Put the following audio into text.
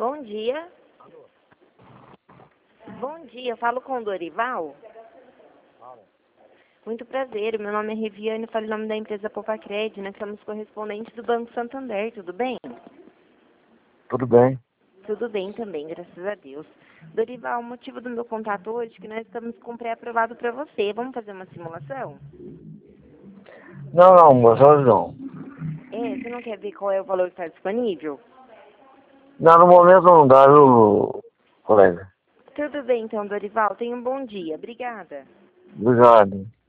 Bom dia. Bom dia, eu falo com o Dorival. Muito prazer, meu nome é Reviane, falo em nome da empresa Popacred, nós somos correspondentes do Banco Santander, tudo bem? Tudo bem. Tudo bem também, graças a Deus. Dorival, o motivo do meu contato hoje é que nós estamos com pré-aprovado para você. Vamos fazer uma simulação? Não, moça, hoje não. Você não quer ver qual é o valor que está disponível? Não, no momento não dá, viu, colega? Tudo bem então, Dorival, tenha um bom dia. Obrigada. Obrigado.